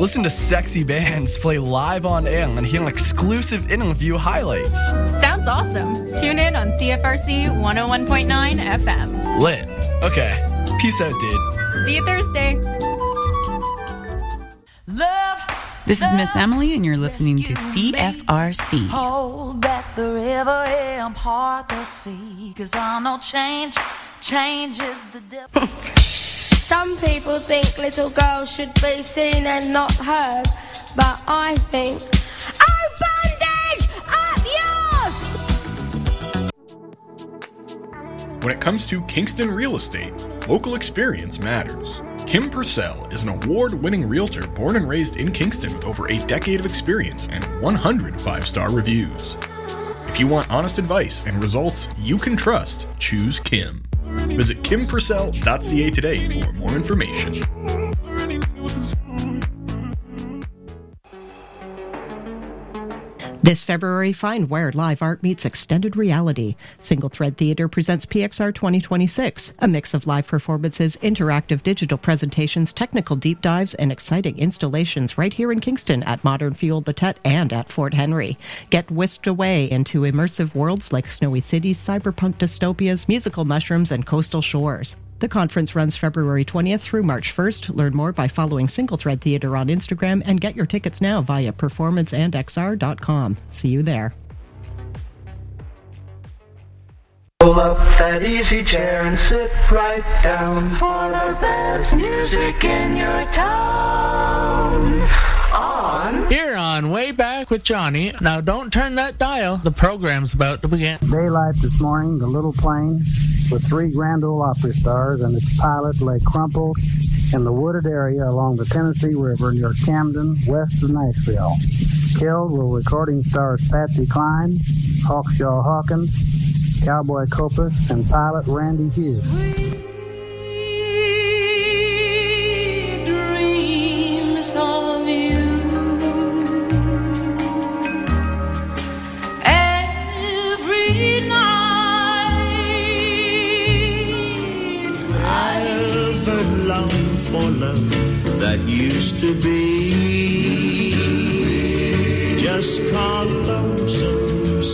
Listen to sexy bands play live on air and hear exclusive interview highlights. Sounds awesome. Tune in on CFRC 101.9 FM. Lit. Okay. Peace out, dude. See you Thursday. This is Miss Emily, and you're listening to CFRC. Hold back the river and part the sea, 'cause I know change is the devil. Some people think little girls should be seen and not heard, but I think, oh, bandage up yours! When it comes to Kingston real estate, local experience matters. Kim Purcell is an award-winning realtor born and raised in Kingston with over a decade of experience and 100 5-star reviews. If you want honest advice and results you can trust, choose Kim. Visit kimpurcell.ca today for more information. This February, find where live art meets extended reality. Single Thread Theatre presents PXR 2026, a mix of live performances, interactive digital presentations, technical deep dives, and exciting installations right here in Kingston at Modern Fuel the Tet and at Fort Henry. Get whisked away into immersive worlds like snowy cities, cyberpunk dystopias, musical mushrooms, and coastal shores. The conference runs February 20th through March 1st. Learn more by following Single Thread Theatre on Instagram and get your tickets now via performanceandxr.com. See you there. Pull up that easy chair and sit right down for the best music in your town. Here on Way Back with Johnny. Now don't turn that dial. The program's about to begin. Daylight this morning, the little plane with 3 Grand Ole Opry stars and its pilot lay crumpled in the wooded area along the Tennessee River near Camden, west of Nashville. Killed were recording stars Patsy Cline, Hawkshaw Hawkins, Cowboy Copas, and pilot Randy Hughes. For love that used to be, just call lonesome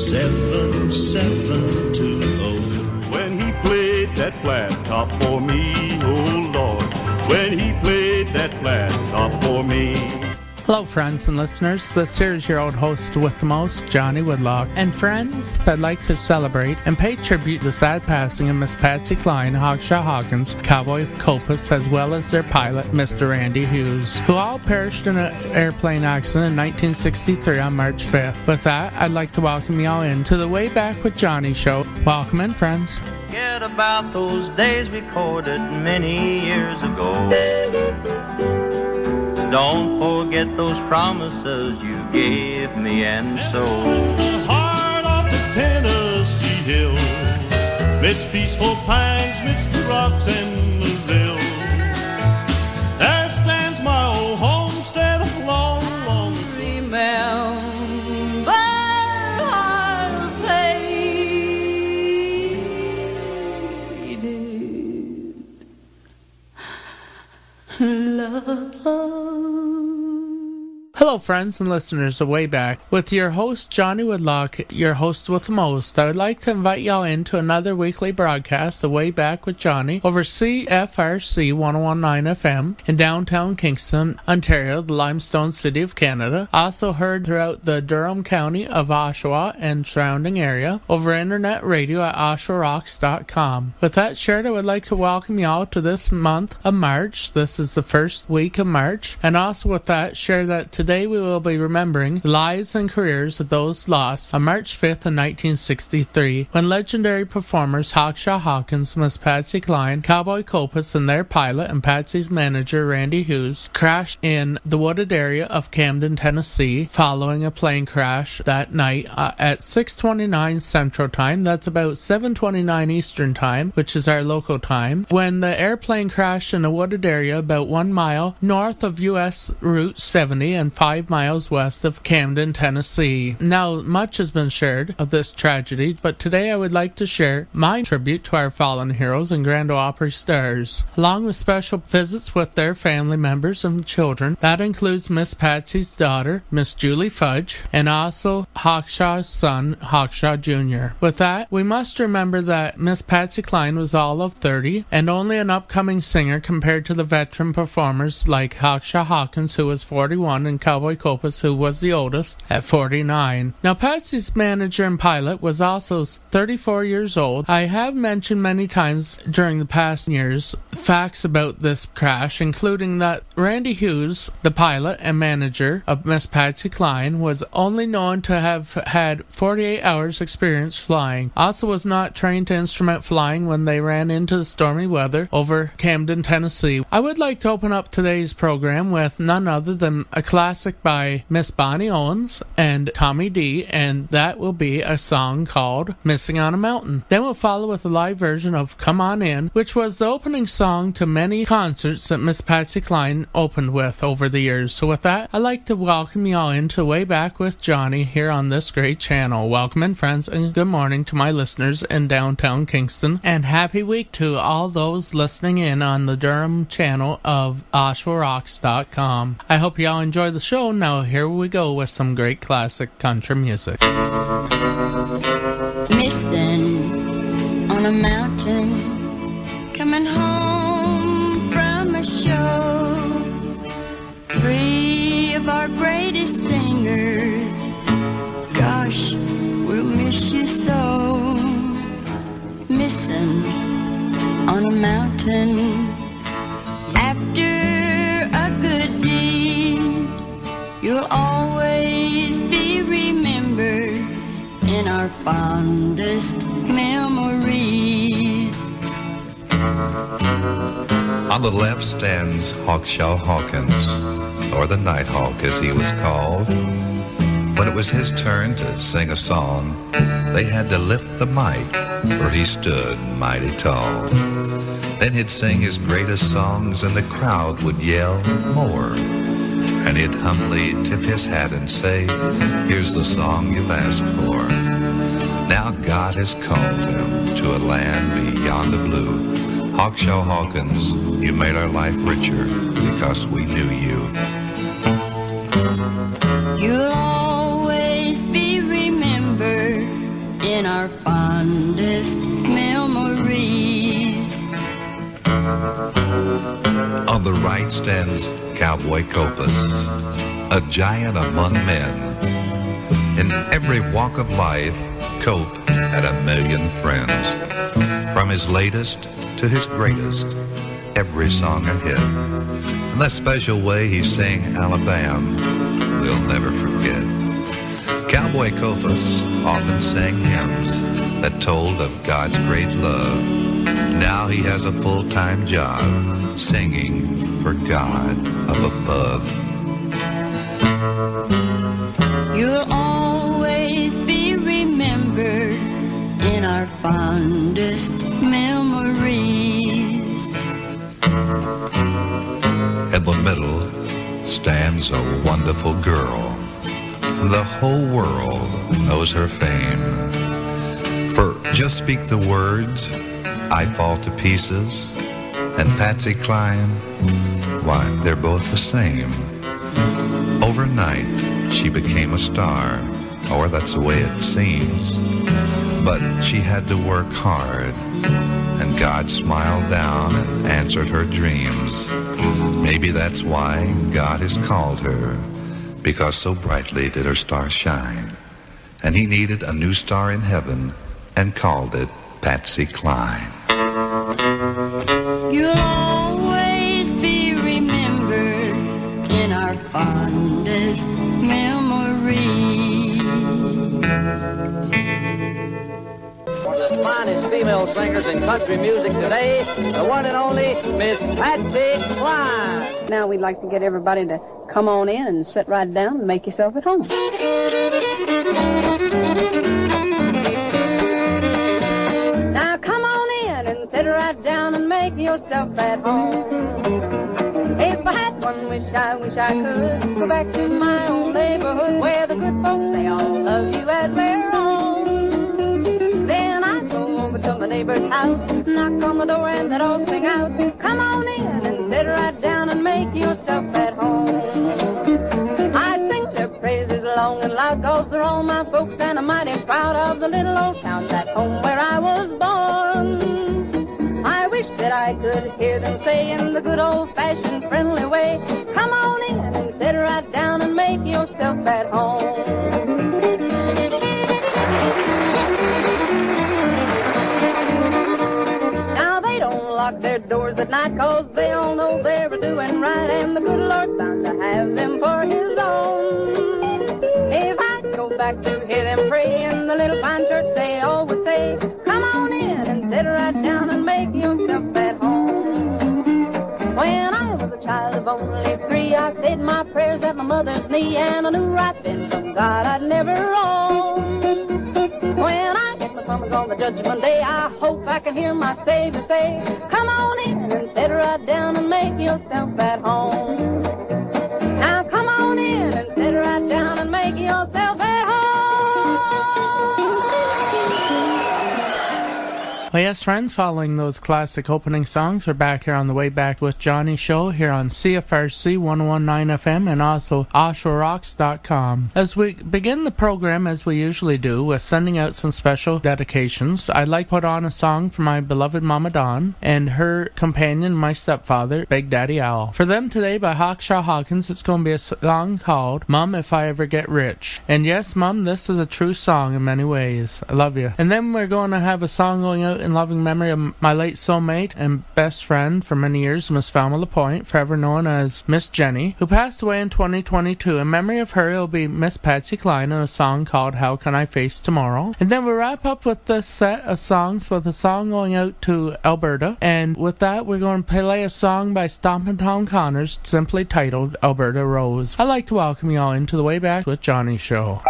772. When he played that flat top for me, oh Lord, when he played that flat top for me. Hello, friends and listeners. This here is your old host with the most, Johnny Woodlock. And friends, I'd like to celebrate and pay tribute to the sad passing of Miss Patsy Cline, Hawkshaw Hawkins, Cowboy Copas, as well as their pilot, Mr. Randy Hughes, who all perished in an airplane accident in 1963 on March 5th. With that, I'd like to welcome y'all into the Way Back with Johnny show. Welcome in, friends. Forget about those days recorded many years ago. Don't forget those promises you gave me, and so Hard off the Tennessee hills, midst peaceful pines, midst the rocks and the rills, there stands my old homestead of long, long Remember our faded love. Hello, friends and listeners of Way Back. With your host, Johnny Woodlock, your host with the most, I would like to invite y'all into another weekly broadcast of Way Back with Johnny over CFRC 101.9 FM in downtown Kingston, Ontario, the Limestone City of Canada. Also heard throughout the Durham County of Oshawa and surrounding area over internet radio at oshawarocks.com. With that shared, I would like to welcome y'all to this month of March. This is the first week of March. And also with that, share that today we will be remembering the lives and careers of those lost on March 5th of 1963, when legendary performers Hawkshaw Hawkins, Miss Patsy Cline, Cowboy Copas, and their pilot and Patsy's manager Randy Hughes crashed in the wooded area of Camden, Tennessee, following a plane crash that night at 6:29 Central Time. That's about 7:29 Eastern Time, which is our local time, when the airplane crashed in a wooded area about 1 mile north of U.S. Route 70 and 5 miles west of Camden, Tennessee. Now, much has been shared of this tragedy, but today I would like to share my tribute to our fallen heroes and Grand Ole Opry stars, along with special visits with their family members and children. That includes Miss Patsy's daughter, Miss Julie Fudge, and also Hawkshaw's son, Hawkshaw Jr. With that, we must remember that Miss Patsy Cline was all of 30 and only an upcoming singer compared to the veteran performers like Hawkshaw Hawkins, who was 41, and Cowboy Copas, who was the oldest, at 49. Now, Patsy's manager and pilot was also 34 years old. I have mentioned many times during the past years facts about this crash, including that Randy Hughes, the pilot and manager of Miss Patsy Cline, was only known to have had 48 hours experience flying. Also was not trained to instrument flying when they ran into the stormy weather over Camden, Tennessee. I would like to open up today's program with none other than a classic by Miss Bonnie Owens and Tommy D, and that will be a song called Missing on a Mountain. Then we'll follow with a live version of Come On In, which was the opening song to many concerts that Miss Patsy Cline opened with over the years. So with that, I'd like to welcome you all into Way Back with Johnny here on this great channel. Welcome in, friends, and good morning to my listeners in downtown Kingston, and happy week to all those listening in on the Durham channel of OshawaRocks.com. I hope you all enjoy the show. Now here we go with some great classic country music. Missing on a mountain, coming home from a show. 3 of our greatest singers, gosh, we'll miss you so. Missing on a mountain, after a good deed, you'll always be remembered in our fondest memories. On the left stands Hawkshaw Hawkins, or the Nighthawk as he was called. When it was his turn to sing a song, they had to lift the mic, for he stood mighty tall. Then he'd sing his greatest songs and the crowd would yell more. And he'd humbly tip his hat and say, here's the song you've asked for. Now God has called him to a land beyond the blue. Hawkshaw Hawkins, you made our life richer because we knew you. You'll always be remembered in our fondest memories. On the right stands Cowboy Copas, a giant among men. In every walk of life, Cope had a million friends. From his latest to his greatest, every song a hit. And that special way he sang Alabama, we'll never forget. Cowboy Copas often sang hymns that told of God's great love. Now he has a full-time job singing for God up above. You'll always be remembered in our fondest memories. In the middle stands a wonderful girl. The whole world knows her fame. For just speak the words, I fall to pieces, and Patsy Cline, why, they're both the same. Overnight, she became a star, or that's the way it seems. But she had to work hard, and God smiled down and answered her dreams. Maybe that's why God has called her, because so brightly did her star shine. And he needed a new star in heaven and called it Patsy Cline. You'll always be remembered in our fondest memories. One of the finest female singers in country music today, the one and only Miss Patsy Cline. Now we'd like to get everybody to come on in and sit right down and make yourself at home. Now come on in and sit right down and make yourself at home. If I had one wish I could go back to my old neighborhood where the good folks, they all love you as their own. Then I'd go over to my neighbor's house, knock on the door and they'd all sing out, come on in and sit right down and make yourself at home. I'd sing their praises long and loud, 'cause they're all my folks and I'm mighty proud of the little old town, that home where I was born. I wish that I could hear them say in the good old-fashioned friendly way, come on in and sit right down and make yourself at home. Now they don't lock their doors at night, 'cause they all know they're doing right, and the good Lord's bound to have them for his own. If I go back to hear them pray in the little fine church, they all would say, come on in and sit right down and make yourself at home. When I was a child of only 3, I said my prayers at my mother's knee, and I knew right then from God I'd never roam. When I get my summons on the judgment day, I hope I can hear my Savior say, come on in and sit right down and make yourself at home. Now come on in and sit right down and make yourself at home. Well, yes, friends, following those classic opening songs, we're back here on the Way Back with Johnny show here on CFRC 101.9 FM and also OshaRocks.com. As we begin the program, as we usually do, with sending out some special dedications, I'd like to put on a song for my beloved Mama Dawn and her companion, my stepfather, Big Daddy Owl. For them today, by Hawkshaw Hawkins, it's going to be a song called Mom, If I Ever Get Rich. And yes, Mom, this is a true song in many ways. I love you. And then we're going to have a song going out in loving memory of my late soulmate and best friend for many years, Miss Falma LaPointe, forever known as Miss Jenny, who passed away in 2022. In memory of her, it'll be Miss Patsy Cline and a song called How Can I Face Tomorrow. And then we'll wrap up with this set of songs with a song going out to Alberta. And with that, we're going to play a song by Stompin' Tom Connors, simply titled Alberta Rose. I'd like to welcome you all into the Way Back with Johnny show.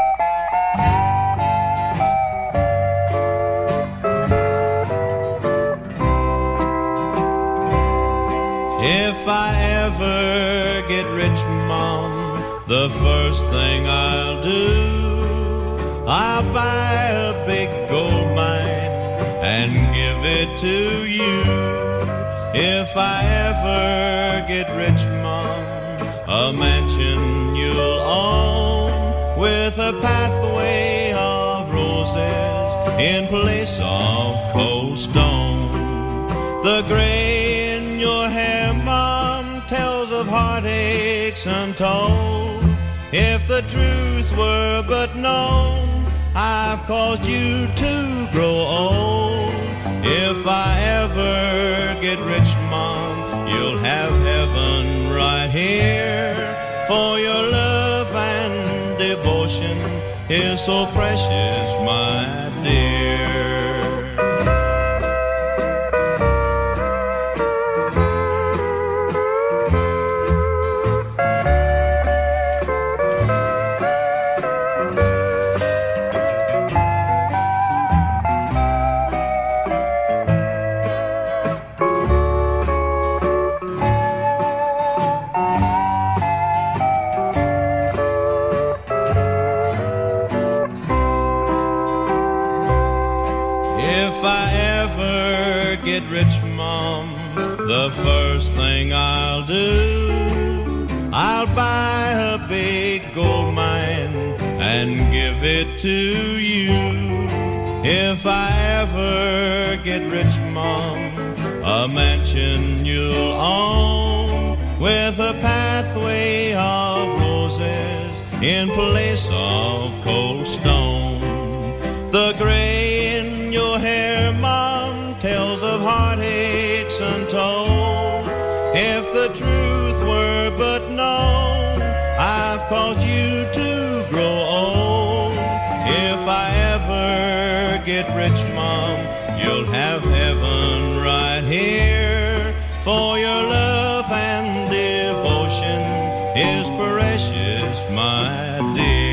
If I ever get rich, Mom, the first thing I'll do, I'll buy a big gold mine and give it to you. If I ever get rich, Mom, a mansion you'll own with a pathway of roses in place of cold stone. The gray in your hair, Mom, tells of heartaches untold. If the truth were but known, I've caused you to grow old. If I ever get rich, Mom, you'll have heaven right here. For your love and devotion is so precious, my dear. Rich, Mom, the first thing I'll do, I'll buy a big gold mine and give it to you. If I ever get rich, Mom, a mansion you'll own with a pathway of roses in place of cold stone. The gray in your hair, Mom, tells of heartaches untold. If the truth were but known, I've caused you to grow old. If I ever get rich, Mom, you'll have heaven right here. For your love and devotion is precious, my dear.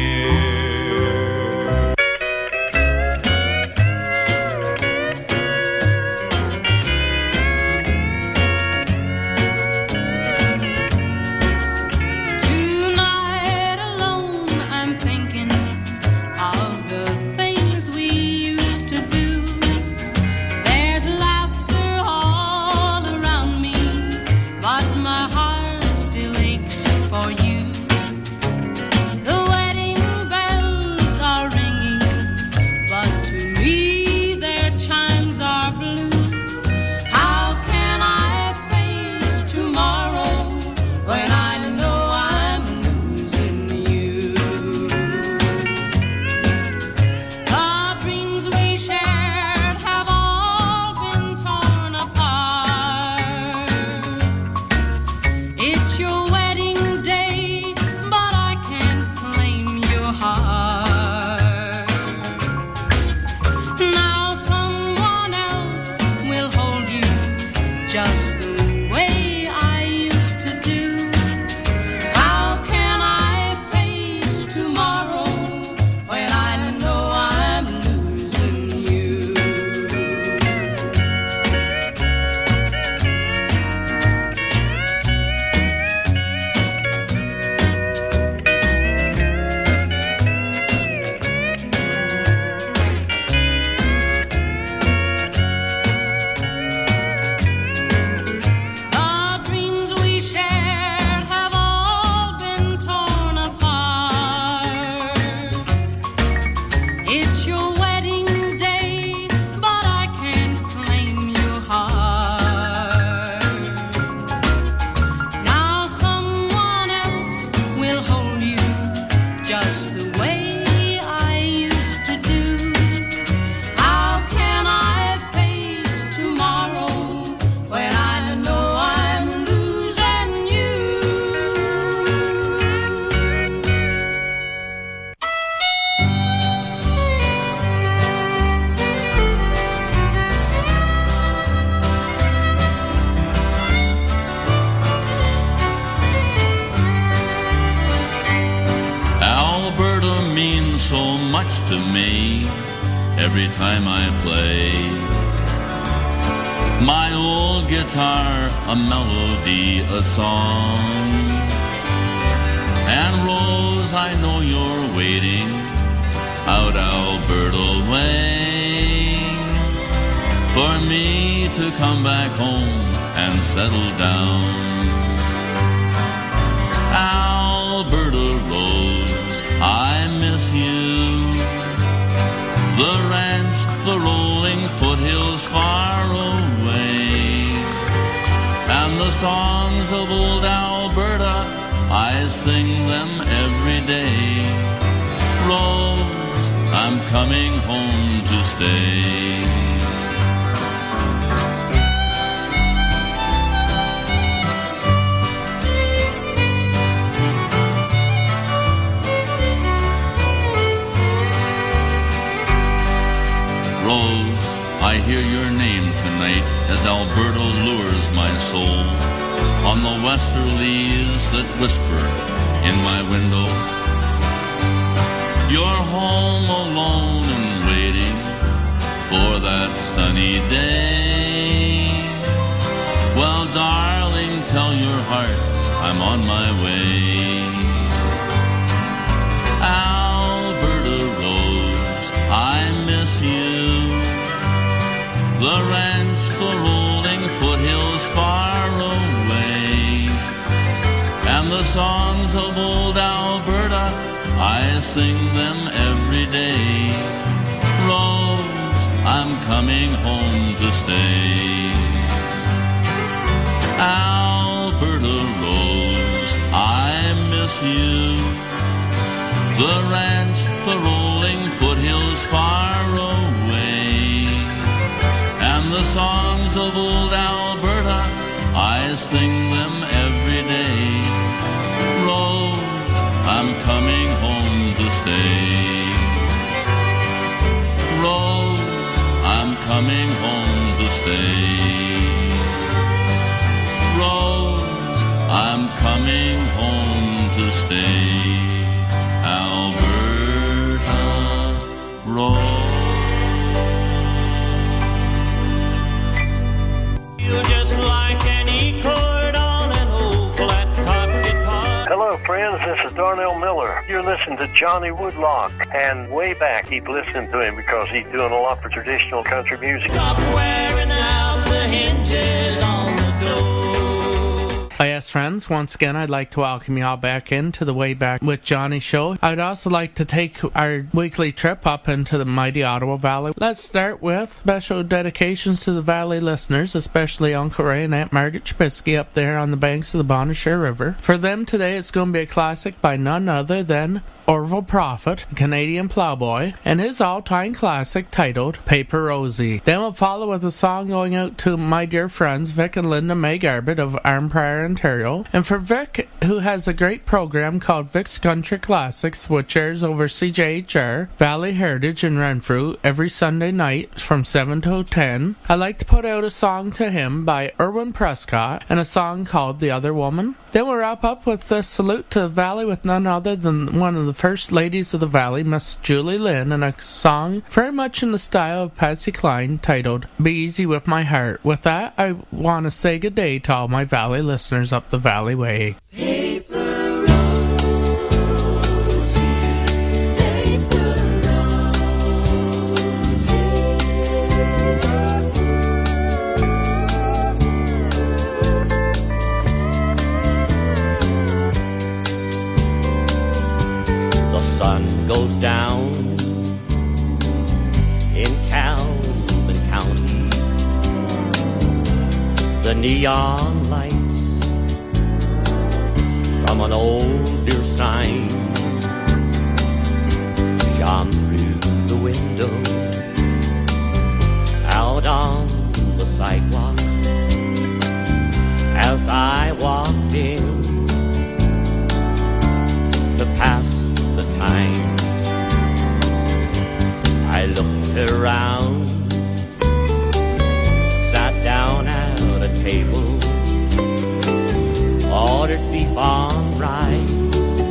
Alberta means so much to me every time I play. My old guitar, a melody, a song. And Rose, I know you're waiting out Alberta way for me to come back home and settle down. Alberta Rose, I miss you. The ranch, the rolling foothills far away, and the songs of old Alberta, I sing them every day. Rose, I'm coming home to stay. Rose, I hear your name tonight as Alberta lures my soul on the westerlies that whisper in my window. You're home alone and waiting for that sunny day. Well, darling, tell your heart I'm on my way. Alberta Rose, I miss you. The ranch, the rolling foothills far away, and the songs of old Alberta, I sing them every day. Rose, I'm coming home to stay. Alberta Rose, I miss you. The ranch, the rolling foothills far away, and the songs of old Alberta, I sing them every day. Rose, I'm coming home to stay. Rose, I'm coming home to stay. Rose, I'm coming home to stay. Alberta Rose. Just like any chord on an old flat top guitar. Hello, friends. This is Darnell Miller. You're listening to Johnny Woodlock, and way back, keep listening to him because he's doing a lot for traditional country music. Stop wearing out the hinges on the door. Yes, friends, once again, I'd like to welcome you all back into the Way Back with Johnny show. I'd also like to take our weekly trip up into the mighty Ottawa Valley. Let's start with special dedications to the Valley listeners, especially Uncle Ray and Aunt Margaret Trubisky up there on the banks of the Bonnechere River. For them today, it's going to be a classic by none other than Orville Prophet, a Canadian plowboy, and his all-time classic titled Paper Rosie. Then we'll follow with a song going out to my dear friends Vic and Linda May Garbett of Arnprior, Ontario. And for Vic, who has a great program called Vic's Country Classics, which airs over CJHR, Valley Heritage in Renfrew every Sunday night from 7 to 10, I'd like to put out a song to him by Irwin Prescott and a song called The Other Woman. Then we'll wrap up with a salute to the Valley with none other than one of the first ladies of the Valley, Miss Julie Lynn, and a song very much in the style of Patsy Cline titled Be Easy With My Heart. With that, I want to say good day to all my Valley listeners up the Valley way. Goes down in Calvin County. The neon lights from an old beer sign shone through the window out on the sidewalk as I walked in to pass the time. I looked around, sat down at a table, ordered beef on rye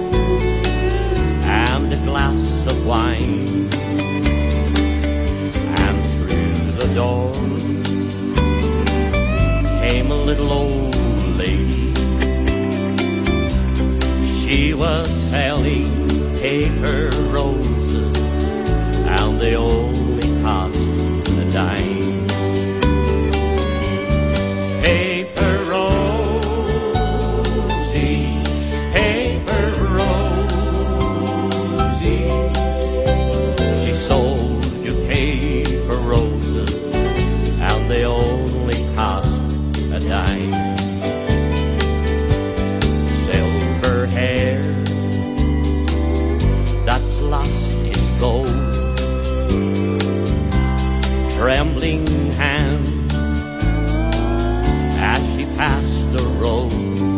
was selling paper roses, and they only cost a dime. Paper Rosie, Paper Rosie, she sold you paper roses, and they only cost a dime. Silver hair that's lost its gold, trembling hand as she passed the road.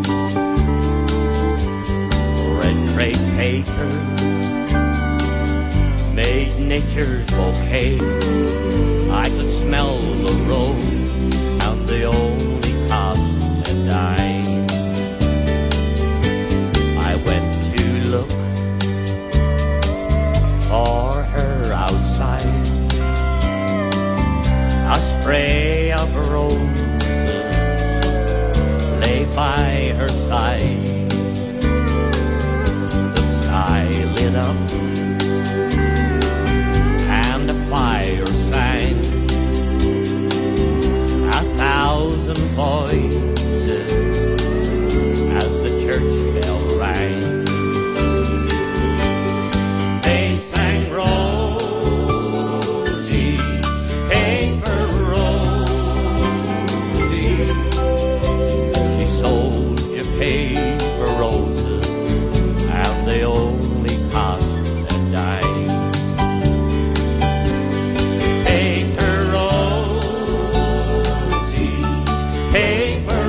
Red crepe paper made nature's bouquet. I could smell the rose, and they only cost a dime. I went to look for her outside. A spray of roses lay by her side. The sky lit up and the choir sang. 1,000 voices as the church bell rang. They sang Rosie, Paper Rosie. She sold you paper roses, and they only cost a dime. Paper Rosie, Paper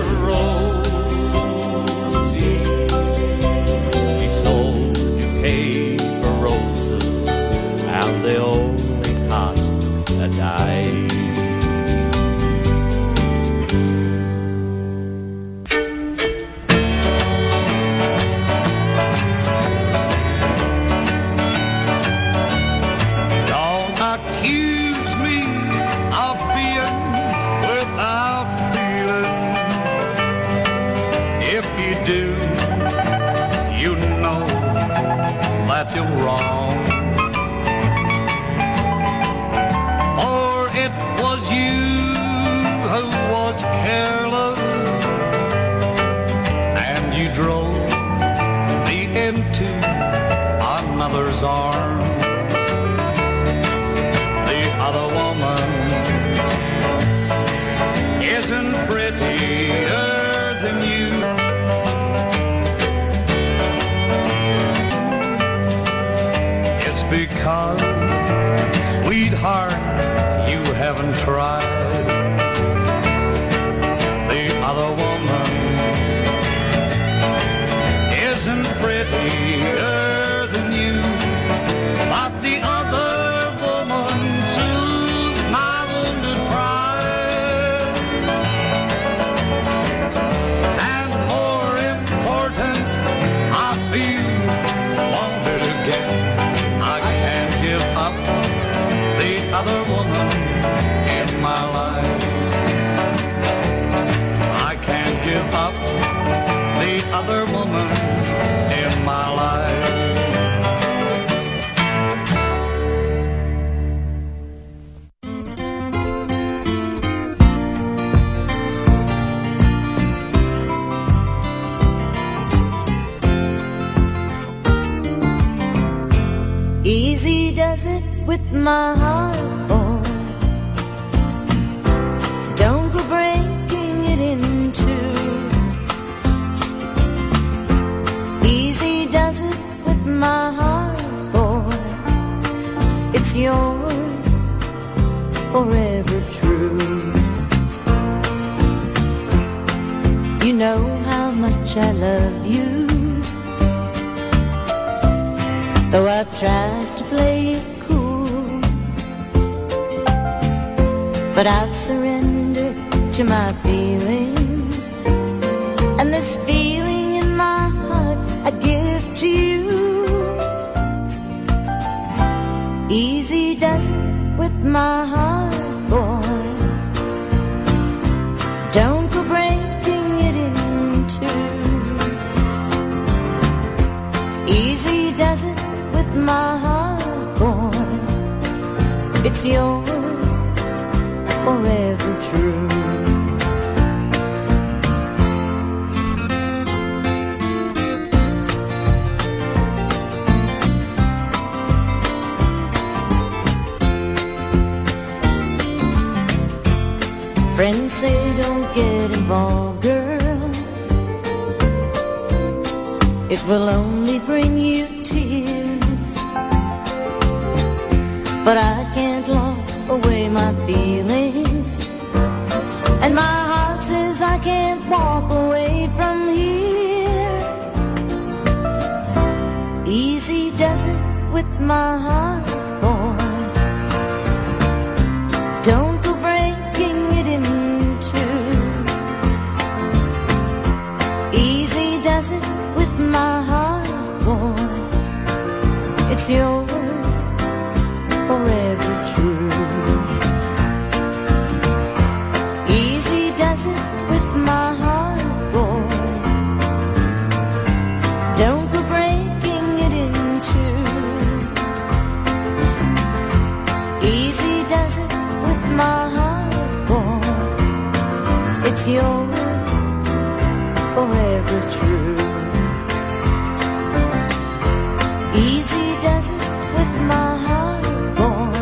Rosie. She sold you paper roses, and they only cost a dime. Don't accuse me of being without feeling. If you do, you know that you're wrong. For it was you who was careless, and you drove me into another's arms. The other woman isn't prettier than you. It's because, sweetheart, you haven't tried. The other woman isn't prettier than you. But the other woman soothes my wounded pride. And more important, I feel wanted again. I can't give up the other woman in my life. I can't give up the other woman in my life. Easy does it with my heart, boy. Don't go breaking it in two. Easy does it with my heart, boy. It's yours, forever true. You know how much I love you, though I've tried to play it cool. But I've surrendered to my feelings, and this feeling in my heart I'd give to you. Easy does it with my heart, boy. Don't go breaking it in two. Easy does it with my heart, boy. It's yours, forever true. Friends say don't get involved, girl. It will only bring you tears. But I can't lock away my feelings, and my heart says I can't walk away from here. Easy does it with my heart, boy. Don't go breaking it in two. Easy does it with my heart, boy. It's yours, forever true. Easy does it with my heart, boy. Don't go breaking it in two. Easy does it with my heart, boy. It's yours, forever true. Easy does it with my heart, boy.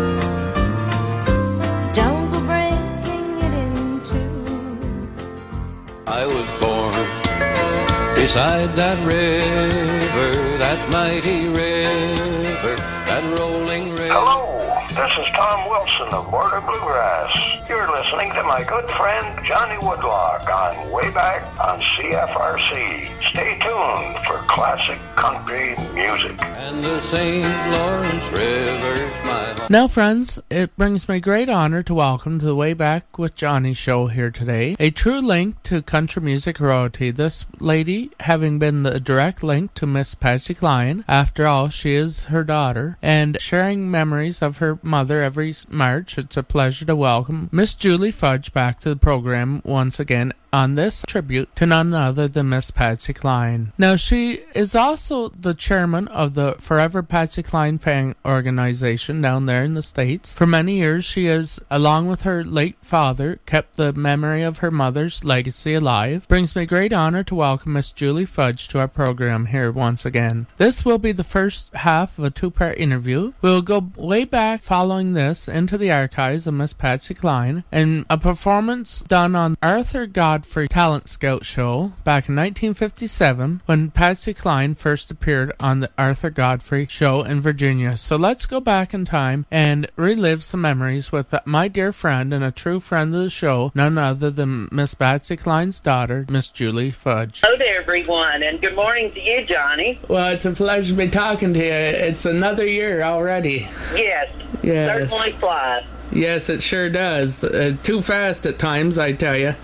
Don't go breaking it in two. I was born beside that river, that mighty river, that rolling river. Hello, this is Tom Wilson of Border Bluegrass. You're listening to my good friend Johnny Woodlock on Way Back on CFRC. Stay tuned for classic country music. And the St. Lawrence River's my home. Now, friends, it brings me great honor to welcome to the Way Back with Johnny show here today, a true link to country music royalty. This lady having been the direct link to Miss Patsy Cline. After all, she is her daughter, and sharing memories of her mother every March. It's a pleasure to welcome Miss Julie Fudge back to the program once again on this tribute to none other than Miss Patsy Cline. Now, she is also the chairman of the Forever Patsy Cline fan organization down there in the States. For many years, she has, along with her late father, kept the memory of her mother's legacy alive. Brings me great honor to welcome Miss Julie Fudge to our program here once again. This will be the first half of a two-part interview. We'll go way back following this into the archives of Miss Patsy Cline and a performance done on Arthur Godfrey Talent Scout show back in 1957 when Patsy Cline first appeared on the Arthur Godfrey show in Virginia. So let's go back in time and relive some memories with my dear friend and a true friend of the show, none other than Miss Patsy Cline's daughter, Miss Julie Fudge. Hello to everyone, and good morning to you, Johnny. Well, it's a pleasure to be talking to you. It's another year already. Yes, certainly flies. Yes, it sure does. Too fast at times, I tell you.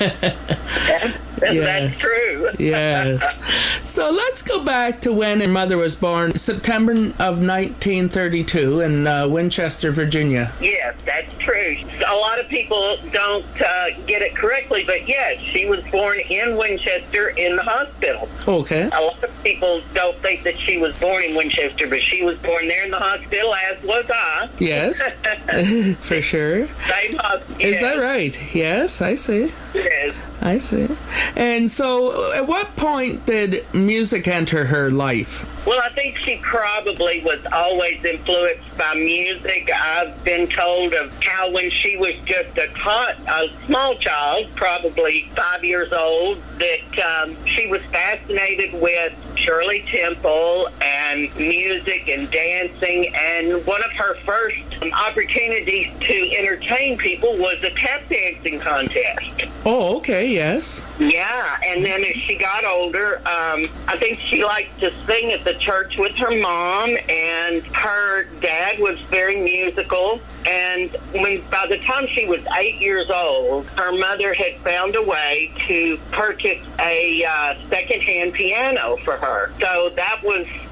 That's true. Yes. So let's go back to when her mother was born, September of 1932 in Winchester, Virginia. Yes, that's true. A lot of people don't get it correctly, but yes, she was born in Winchester in the hospital. Okay. A lot of people don't think that she was born in Winchester, but she was born there in the hospital, as was I. Yes. For sure. Same hospital. Is that right? Yes, I see. Yes. I see. And so, at what point did music enter her life? Well, I think she probably was always influenced by music. I've been told of how when she was just a small child, probably 5 years old, that she was fascinated with Shirley Temple and music and dancing. And one of her first opportunities to entertain people was a tap dancing contest. Oh, okay, yes. Yeah, and then as she got older, I think she liked to sing at the church with her mom, and her dad was very musical. And by the time she was 8 years old, her mother had found a way to purchase a secondhand piano for her. So that was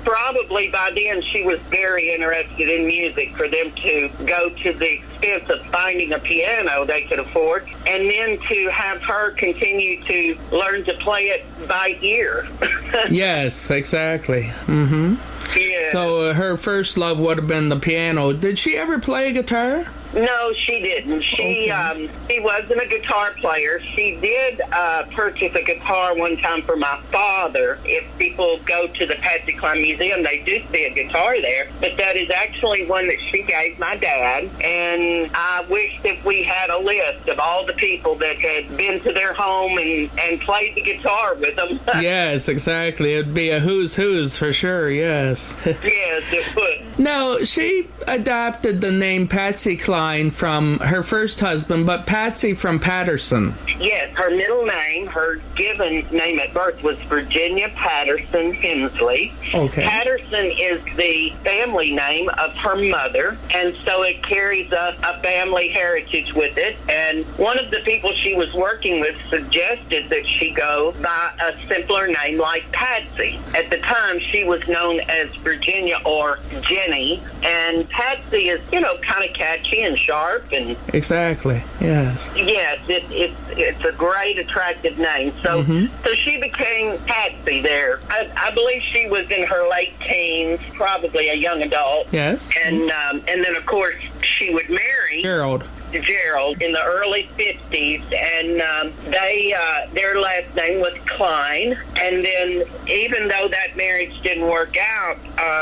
probably by then she was very interested in music for them to go to the expense of finding a piano they could afford, and then to have her continue to learn to play it by ear. Yes, exactly. Mm-hmm. Yeah. So her first love would have been the piano. Did she ever play guitar? No, she didn't. She wasn't a guitar player. She did purchase a guitar one time for my father. If people go to the Patsy Cline Museum, they do see a guitar there. But that is actually one that she gave my dad. And I wish that we had a list of all the people that had been to their home and played the guitar with them. Yes, exactly. It'd be a who's for sure, yes. Yes, it would. Now, she adopted the name Patsy Cline from her first husband, but Patsy from Patterson. Yes, her middle name, her given name at birth was Virginia Patterson Hensley. Okay. Patterson is the family name of her mother, and so it carries a family heritage with it. And one of the people she was working with suggested that she go by a simpler name like Patsy. At the time, she was known as Virginia or Jenny, and Patsy is, kind of catchy and sharp. And exactly, yes. Yes, it's a great, attractive name. So so she became Patsy there. I believe she was in her late teens, probably a young adult. Yes. And then, of course, she would marry Gerald in the early 50s, and their last name was Klein. And then, even though that marriage didn't work out,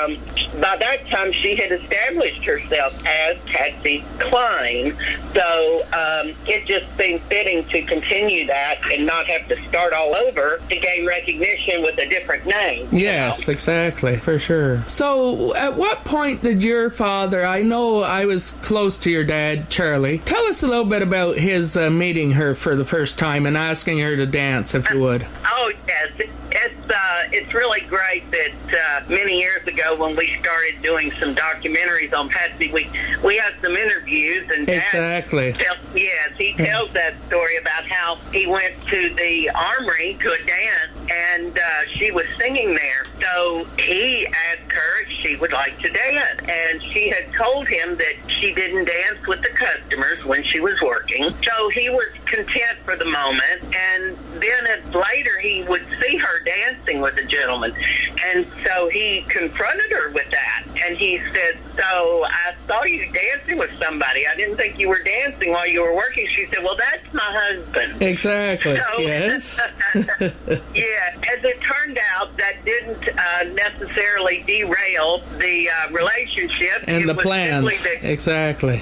by that time she had established herself as Patsy Cline. So it just seemed fitting to continue that and not have to start all over to gain recognition with a different name. Yes, exactly, for sure. So at what point did your father, I know I was close to your dad, Charlie, tell us a little bit about his meeting her for the first time and asking her to dance, if you would. Oh, yes. It's really great that many years ago when we started doing some documentaries on Patsy, we had some interviews, and exactly. He tells that story about how he went to the armory to a dance, and she was singing there. So he asked her if she would like to dance, and she had told him that she didn't dance with the customers when she was working. So he was content for the moment, and then later he would see her dancing with a gentleman, and so he confronted her with that, and he said, "So I saw you dancing with somebody. I didn't think you were dancing while you were working." She said, "Well, that's my husband." Exactly. So, yes. Yeah. As it turned out, that didn't necessarily derail the relationship And it the was plans. Exactly. Exactly.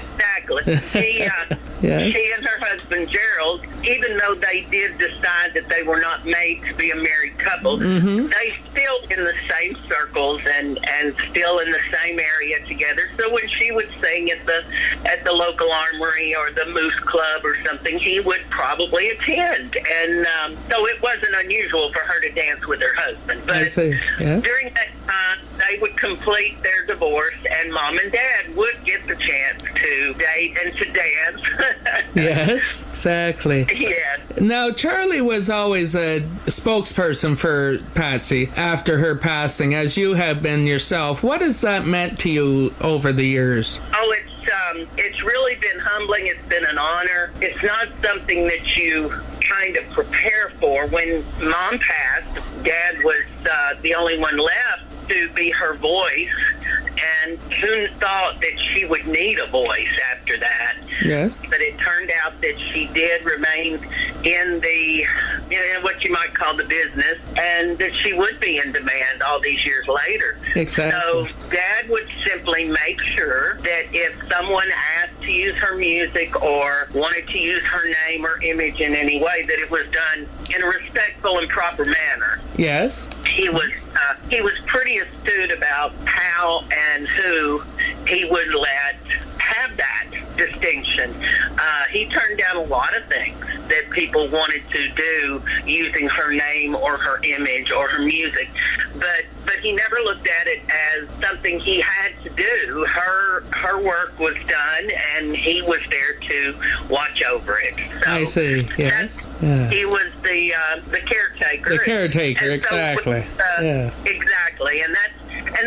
Yes. She and her husband Gerald, even though they did decide that they were not made to be a married couple, they still in the same circles and still in the same area together. So when she would sing at the local armory or the Moose Club or something, he would probably attend. And so it wasn't unusual for her to dance with her husband. But I see. Yeah. during that time, they would complete their divorce, and Mom and Dad would get the chance to date and to dance. Yes, exactly. Yes. Now, Charlie was always a spokesperson for Patsy after her passing, as you have been yourself. What has that meant to you over the years? Oh, it's really been humbling. It's been an honor. It's not something that you kind of prepare for. When Mom passed, Dad was the only one left to be her voice, and who thought that she would need a voice after that? Yes. But it turned out that she did remain in the, what you might call the business, and that she would be in demand all these years later. Exactly. So Dad would simply make sure that if someone asked to use her music or wanted to use her name or image in any way, that it was done in a respectful and proper manner. Yes. He was pretty astute about how and who he would let have that distinction. He turned down a lot of things that people wanted to do using her name or her image or her music, but he never looked at it as something he had to do. Her work was done, and he was there to watch over it. So I see. Yes. Yeah. he was the caretaker. The caretaker, and so exactly. Exactly, and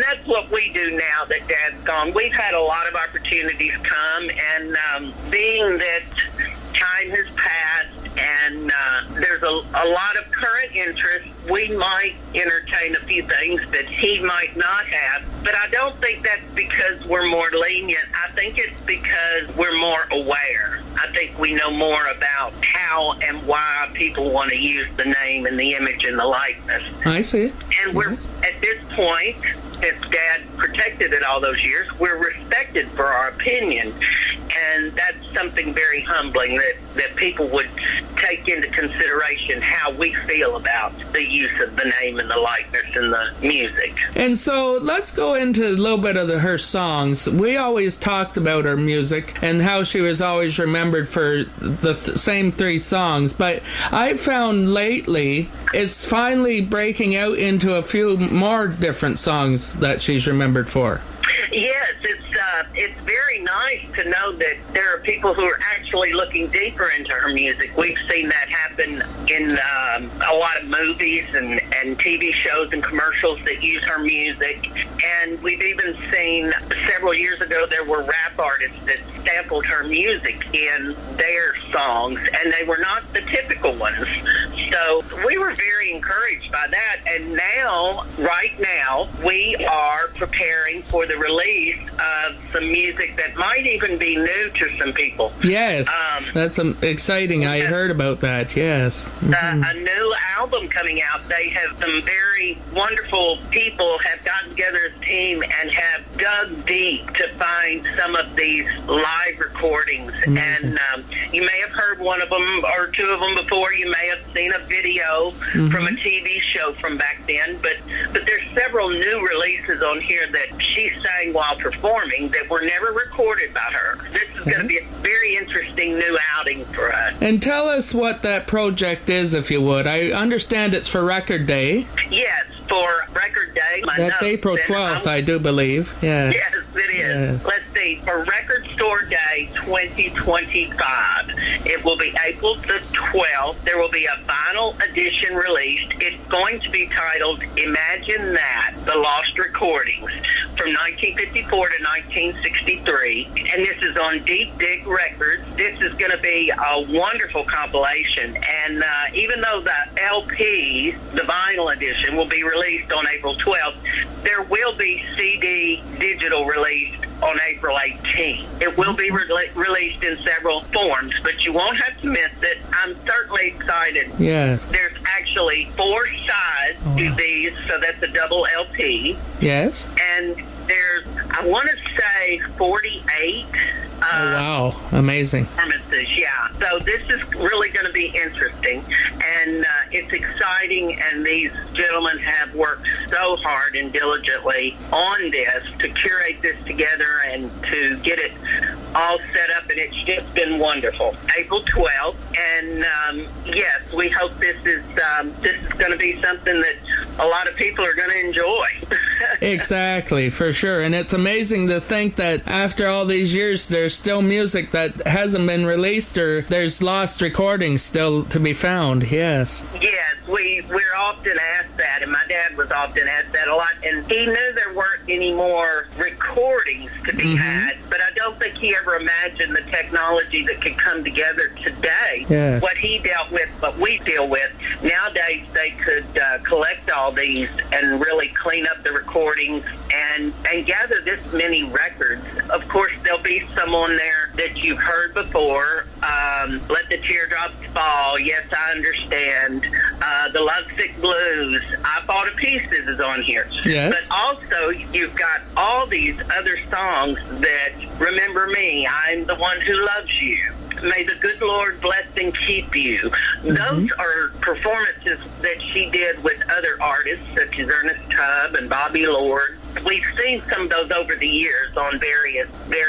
what we do now that Dad's gone. We've had a lot of opportunities come, and being that time has passed and there's a lot of current interest, we might entertain a few things that he might not have. But I don't think that's because we're more lenient. I think it's because we're more aware. I think we know more about how and why people want to use the name and the image and the likeness. I see. And we're at this point, since Dad protected it all those years, we're respected for our opinion. And that's something very humbling, that people would take into consideration how we feel about the use of the name and the likeness and the music. And so let's go into a little bit of her songs. We always talked about her music and how she was always remembered for the same three songs, but I found lately it's finally breaking out into a few more different songs that she's remembered for. Yes, it's very nice to know that there are people who are actually looking deeper into her music. We've seen that happen in a lot of movies and TV shows and commercials that use her music. And we've even seen several years ago there were rap artists that sampled her music in their songs, and they were not the typical ones. So we were very encouraged by that. And now, right now, we are preparing for the release of some music that might even be new to some people. Yes, that's exciting. I heard about that, yes. A new album coming out. They have some very wonderful people have gotten together as a team and have dug deep to find some of these live recordings. And you may have heard one of them or two of them before. You may have seen a video from a TV show from back then. But there's several new releases on here that she sang while performing that were never recorded by her. This is going to be a very interesting new outing for us. And tell us what that project is, if you would. I understand it's for Record Day. Yes, for Record Day. That's April 12th, I do believe. Yes, it is. Yeah. Let's see. For Record Store Day 2025, it will be April the 12th. There will be a vinyl edition released. It's going to be titled Imagine That, The Lost Recordings from 1954 to 1963. And this is on Deep Dig Records. This is going to be a wonderful compilation. And even though the LP, the vinyl edition, will be released on April 12th, there will be CD digital released on April 18th. It will be released in several forms, but you won't have to miss it. I'm certainly excited. Yes. There's actually 4 sides to these, so that's a double LP. Yes. And there's, I want to say, 48 oh, wow. Amazing. performances, yeah. So this is really going to be interesting, and it's exciting, and these gentlemen have worked so hard and diligently on this to curate this together and to get it all set up, and it's just been wonderful. April 12th, and yes, we hope this is going to be something that a lot of people are going to enjoy. Exactly, for sure. And it's amazing to think that after all these years, there's still music that hasn't been released, or there's lost recordings still to be found. Yes. Yes, we're often asked that, and my dad was often asked that a lot. And he knew there weren't any more recordings to be had, but I don't think he ever imagined the technology that could come together today. Yes. What he dealt with, what we deal with. Nowadays, they could collect all these and really clean up the recordings and gather this many records. Of course, there'll be some on there that you've heard before. Let the Teardrops Fall, Yes, I Understand, The Lovesick Blues, I Bought a Pieces is on here. Yes. But also, you've got all these other songs that, Remember Me, I'm the One Who Loves You, May the Good Lord Bless and Keep You. Those are performances that she did with other artists, such as Ernest Tubb and Bobby Lord. We've seen some of those over the years on various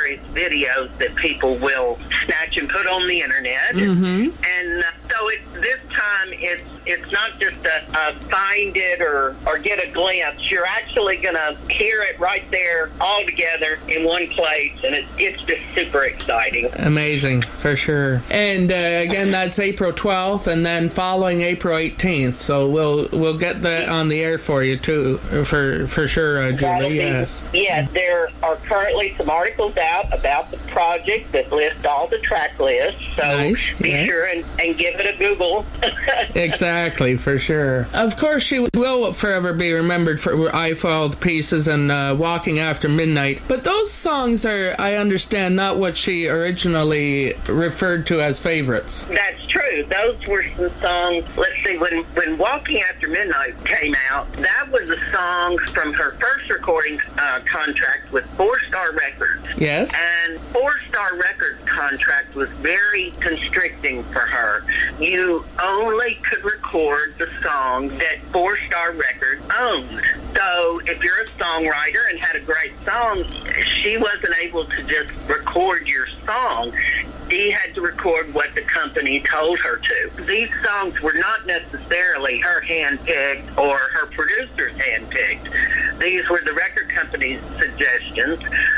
videos that people will snatch and put on the internet. And so this time it's It's not just a find it or get a glimpse. You're actually going to hear it right there all together in one place, and it's just super exciting. Amazing, for sure. And again, that's April 12th, and then following April 18th. So we'll get that on the air for you too, for sure, Julie. Yes. Yeah, there are currently some articles out about the project that list all the track lists. So nice. be sure and give it a Google. Exactly, for sure. Of course, she will forever be remembered for I Followed Pieces and Walking After Midnight. But those songs are, I understand, not what she originally referred to as favorites. That's true. Those were some songs. Let's see, when Walking After Midnight came out, that was a song from her first recording contract with Four Star Records. Yes. And Four Star Records contract was very constricting for her. You only could record the song that Four Star Records owned. So if you're a songwriter and had a great song, she wasn't able to just record your song. She had to record what the company told her to. These songs were not necessarily her handpicked or her producer's handpicked. These were the record company's suggestions.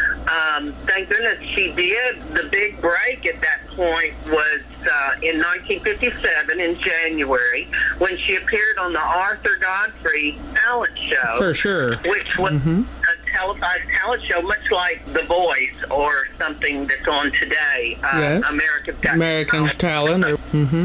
Thank goodness she did. The big break at that point was in 1957 in January when she appeared on the Arthur Godfrey talent show. For sure. Which was a televised talent show, much like The Voice or something that's on today, yes. American Talent.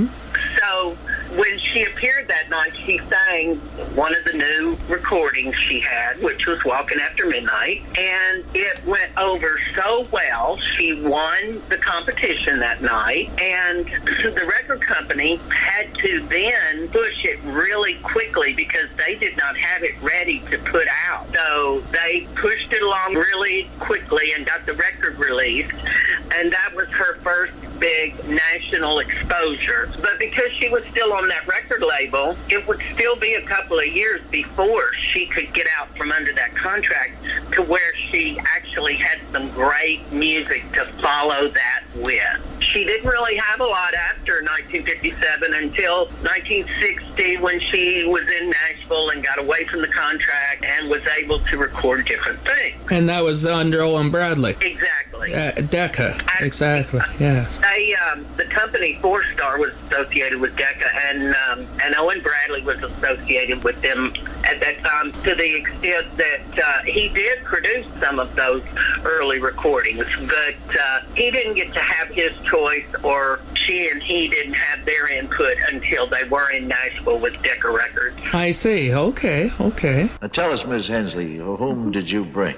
So when she appeared that night, she sang one of the new recordings she had, which was Walking After Midnight, and it went over so well. She won the competition that night, and the record company had to then push it really quickly because they did not have it ready to put out. So they pushed it along really quickly and got the record released, and that was her first big national exposure. But because she was still on that record label, it would still be a couple of years before she could get out from under that contract to where she actually had some great music to follow that with. She didn't really have a lot after 1957 until 1960 when she was in Nashville and got away from the contract and was able to record different things. And that was under Owen Bradley. Exactly. Decca. Exactly. Yes. The company Four Star was associated with Decca, and Owen Bradley was associated with them at that time to the extent that he did produce some of those early recordings, but he didn't get to have his choice, or she and he didn't have their input until they were in Nashville with Decca Records. I see. Okay. Now tell us, Ms. Hensley, whom did you bring?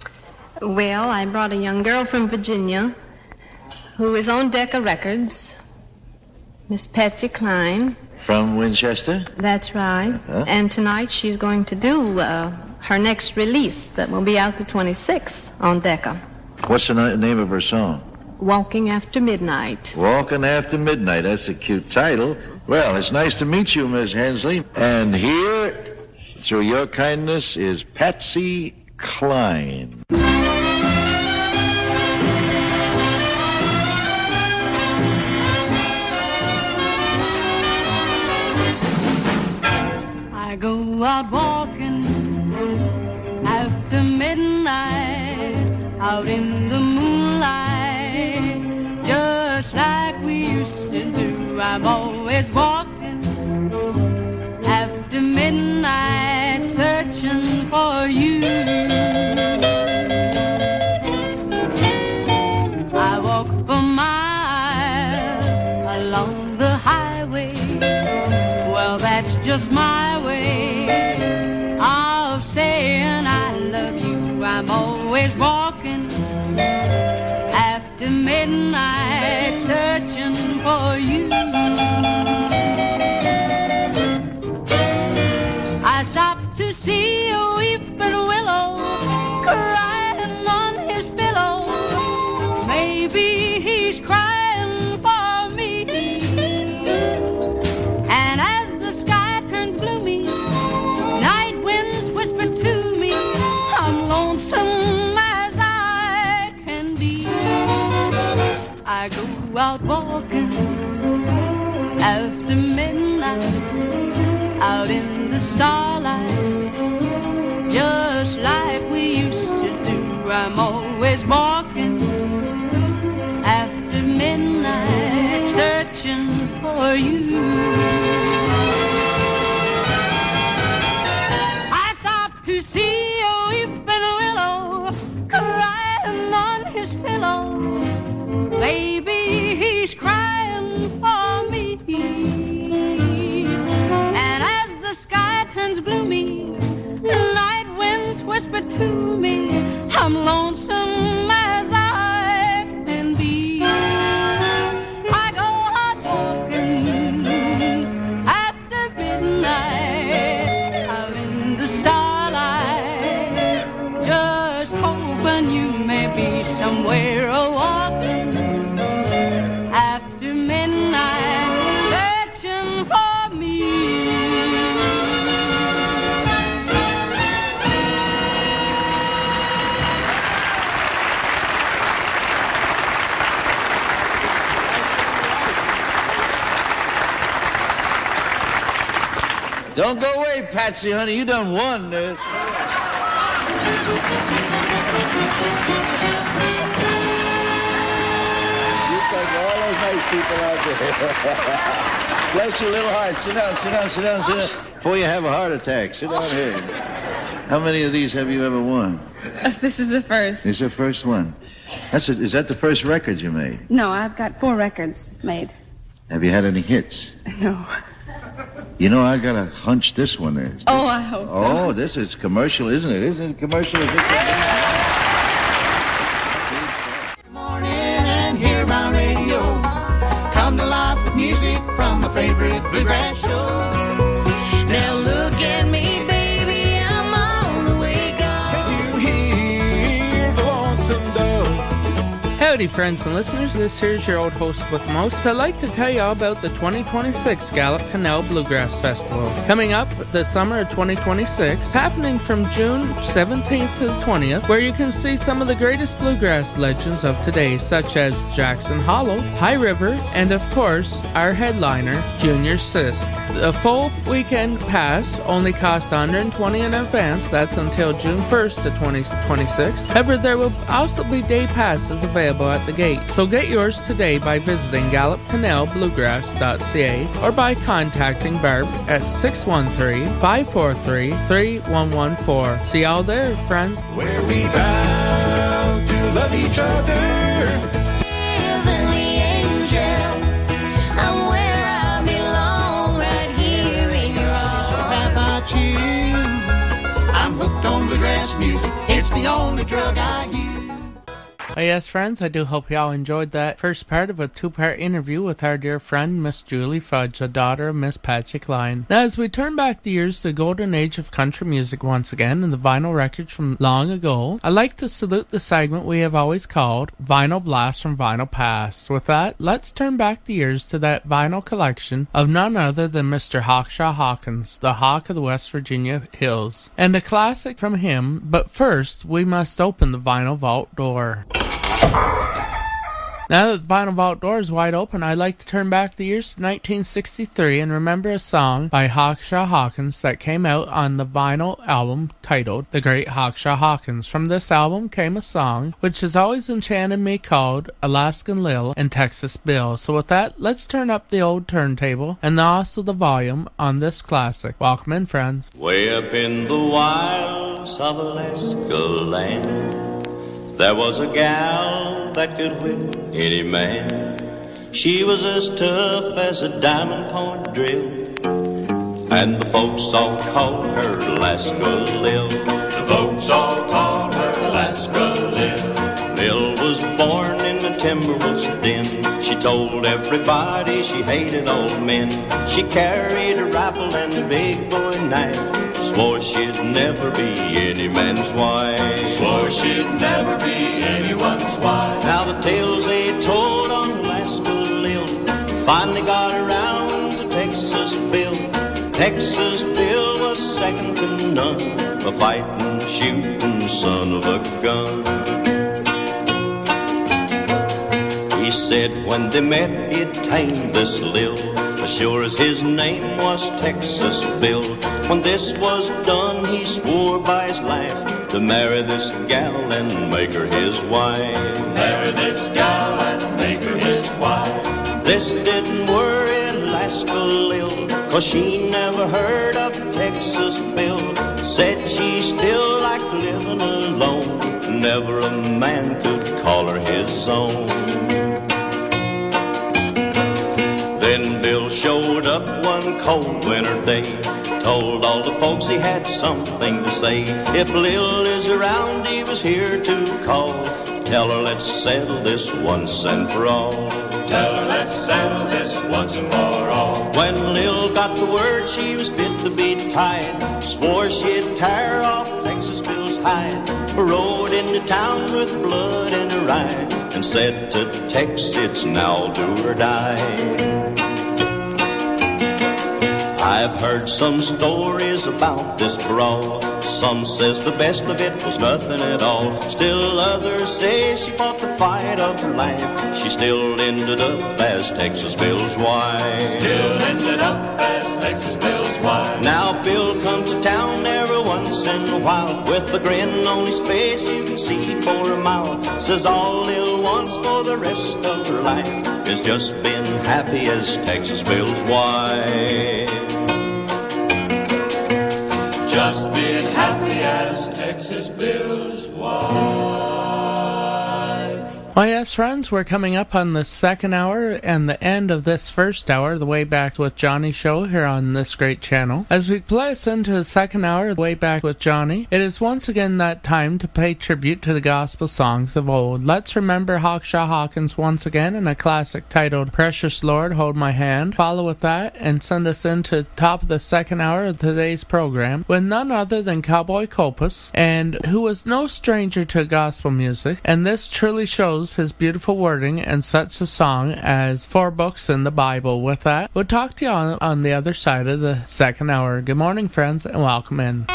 Well, I brought a young girl from Virginia who is on Decca Records, Miss Patsy Cline. From Winchester? That's right. Huh? And tonight she's going to do her next release that will be out the 26th on Decca. What's the name of her song? Walking After Midnight. Walking After Midnight. That's a cute title. Well, it's nice to meet you, Miss Hensley. And here, through your kindness, is Patsy Cline. I go out walking after midnight, out in the moonlight, just like we used to do. I'm always walking after midnight, searching for you. I walk for miles along the highway. Well, that's just my way of saying I love you. I'm always walking after midnight, searching for you. I stopped to see a weeping willow crying on his pillow. Maybe he's crying for me. And as the sky turns gloomy, night winds whisper to me, I'm lonesome as I can be. I go out walking after midnight, I'm always walking after midnight, searching for you. I stopped to see a weeping willow crying on his pillow. Baby, he's crying for me. And as the sky turns gloomy, night winds whisper to me, I'm lonesome as I can be. I go out walking after midnight, out in the starlight, just hoping you may be somewhere a-walking after midnight, searching for me. Don't go away, Patsy, honey. You done won this. You think all those nice people out there. Bless your little heart. Sit down, sit down, sit down, sit down. Before you have a heart attack, sit down here. How many of these have you ever won? This is the first. It's the first one. Is that the first record you made? No, I've got 4 records made. Have you had any hits? No. You know, I got a hunch this one is. Oh, I hope so. Oh, this is commercial, isn't it? Isn't it commercial? Is it Morning and hear my radio. Come to life with music from my favorite bluegrass show. Now look at me, baby, I'm all the way gone. Can you hear the lonesome dove? Howdy, friends and listeners. This here's your old host with the most. I'd like to tell you all about the 2026 Gallup Canal Bluegrass Festival. Coming up this summer of 2026, happening from June 17th to the 20th, where you can see some of the greatest bluegrass legends of today, such as Jackson Hollow, High River, and of course, our headliner, Junior Sisk. The full weekend pass only costs $120 in advance. That's until June 1st to 2026. However, there will also be day passes available at the gate. So get yours today by visiting GallupCanalBluegrass.ca or by contacting Barb at 613-543-3114. See y'all there, friends. Where we vow to love each other. Heavenly angel, I'm where I belong, right here in your arms. So how about you? I'm hooked on bluegrass music. It's the only drug I use. Oh yes, friends, I do hope y'all enjoyed that first part of a 2-part interview with our dear friend, Miss Julie Fudge, a daughter of Miss Patsy Cline. Now, as we turn back the years to the golden age of country music once again and the vinyl records from long ago, I'd like to salute the segment we have always called Vinyl Blast from Vinyl Past. With that, let's turn back the years to that vinyl collection of none other than Mr. Hawkshaw Hawkins, the Hawk of the West Virginia Hills, and a classic from him. But first, we must open the vinyl vault door. Now that the vinyl vault door is wide open, I'd like to turn back the years to 1963 and remember a song by Hawkshaw Hawkins that came out on the vinyl album titled The Great Hawkshaw Hawkins. From this album came a song which has always enchanted me called Alaskan Lil and Texas Bill. So with that, let's turn up the old turntable and also the volume on this classic. Welcome in, friends. Way up in the wilds of Alaska land, there was a gal that could whip any man. She was as tough as a diamond point drill, and the folks all called her Alaska Lil. The folks all called her Alaska Lil. Lil was born in the timberwolf's den. She told everybody she hated old men. She carried a rifle and a big boy knife, swore she'd never be any man's wife. Swore she'd never be anyone's wife. Now the tales they told on Alaska Lil finally got around to Texas Bill. Texas Bill was second to none, a fighting, shooting son of a gun. He said when they met he'd tame this Lil, as sure as his name was Texas Bill. When this was done, he swore by his life to marry this gal and make her his wife. Marry this gal and make her his wife. This didn't worry Alaska Lil, 'cause she never heard of Texas Bill. Said she still liked living alone, never a man could call her his own. Then Bill showed up one cold winter day, told all the folks he had something to say. If Lil is around, he was here to call. Tell her let's settle this once and for all. Tell her let's settle this once and for all. When Lil got the word she was fit to be tied, swore she'd tear off Texas Bill's hide, rode into town with blood in her eye, and said to Tex, it's now do or die. I've heard some stories about this brawl. Some says the best of it was nothing at all. Still others say she fought the fight of her life. She still ended up as Texas Bill's wife. Still ended up as Texas Bill's wife. Now Bill comes to town every once in a while, with a grin on his face you can see for a mile. Says all Lil wants for the rest of her life is just being happy as Texas Bill's wife. Just being happy as Texas Bill's wife. Well, yes, friends, we're coming up on the second hour and the end of this first hour, the Way Back with Johnny show here on this great channel. As we play us into the second hour of Way Back with Johnny, it is once again that time to pay tribute to the gospel songs of old. Let's remember Hawkshaw Hawkins once again in a classic titled Precious Lord, Hold My Hand. Follow with that and send us into the top of the second hour of today's program with none other than Cowboy Copas, and who was no stranger to gospel music, and this truly shows his beautiful wording in such a song as 4 books in the Bible. With that, we'll talk to you on the other side of the second hour. Good morning, friends, and welcome in.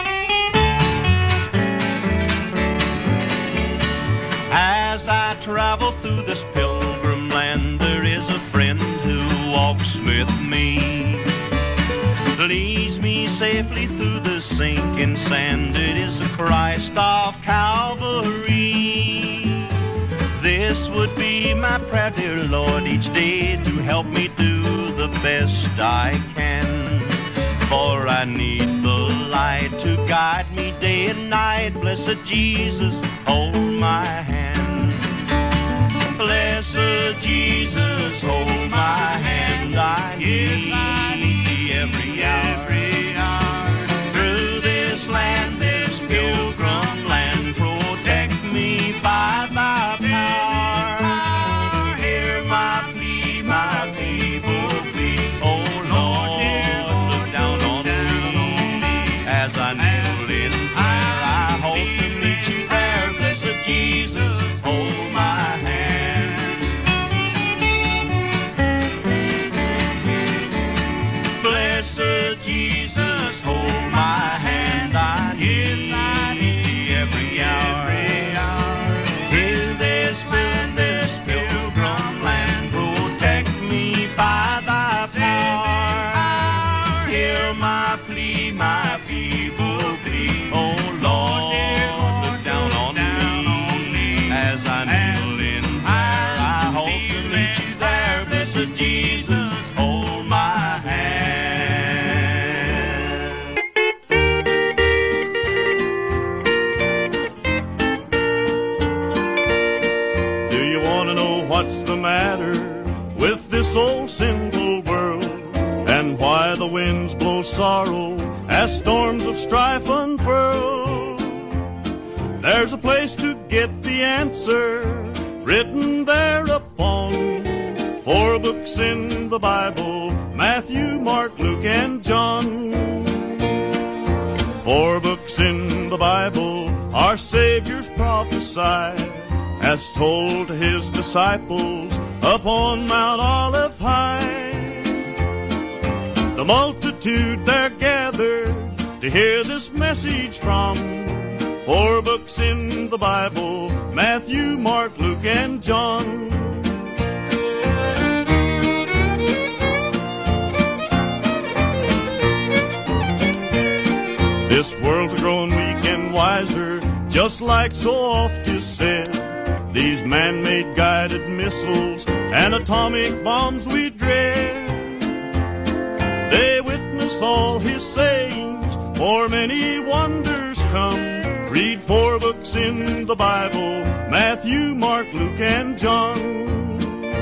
As I travel through this pilgrim land, there is a friend who walks with me, leads me safely through the sinking sand. It is the Christ of Calvary. This would be my prayer, dear Lord, each day to help me do the best I can. For I need the light to guide me day and night. Blessed Jesus, hold my hand. Blessed Jesus, hold my hand. I need thee every hour. Through this land, this pilgrim land, protect me by thy power. Hear my plea, my feeble plea. Oh Lord, look down on me. As I kneel in prayer, I hope to meet you there. Blessed Jesus, hold my hand. Blessed Jesus, hold my hand. I need thee every hour. In this pilgrim land, protect me by thy power. Hear my plea, my feeble plea. Oh Lord, look down on me. As I kneel in prayer, I hope to meet you there. Blessed Jesus, hold my hand. Do you want to know what's the matter with this old sinful world, and why the winds blow sorrow as storms of strife unfurl? There's a place to get the answer written there upon 4 books in the Bible, Matthew, Mark, Luke, and John. 4 books in the Bible our Savior's prophesied, as told to his disciples upon Mount Olive high. The multitude there gathered to hear this message from 4 books in the Bible, Matthew, Mark, Luke, and John. This world's growing weak and wiser, Just like so oft is said, these man-made guided missiles and atomic bombs we dread, they witness all his sayings, for many wonders come. Read 4 books in the Bible, Matthew, Mark, Luke, and John.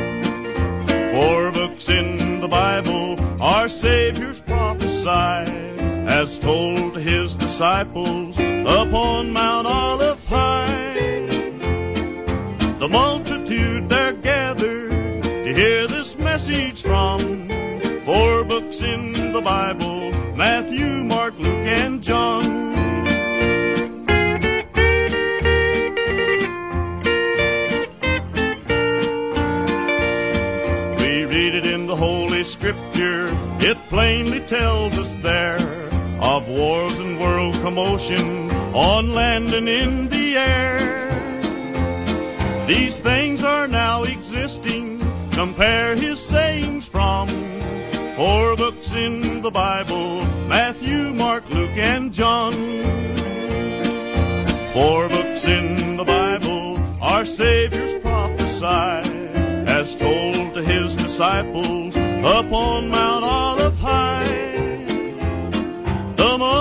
4 books in the Bible, our Savior's prophesied, as told to his disciples upon Mount Olive high. The multitude there gathered to hear this message from 4 books in the Bible, Matthew, Mark, Luke, and John. We read it in the Holy Scripture, it plainly tells us there of wars and world commotion on land and in the air. These things are now existing. Compare his sayings from 4 books in the Bible, Matthew, Mark, Luke, and John. 4 books in the Bible, our Savior's prophesied, as told to his disciples upon Mount Olive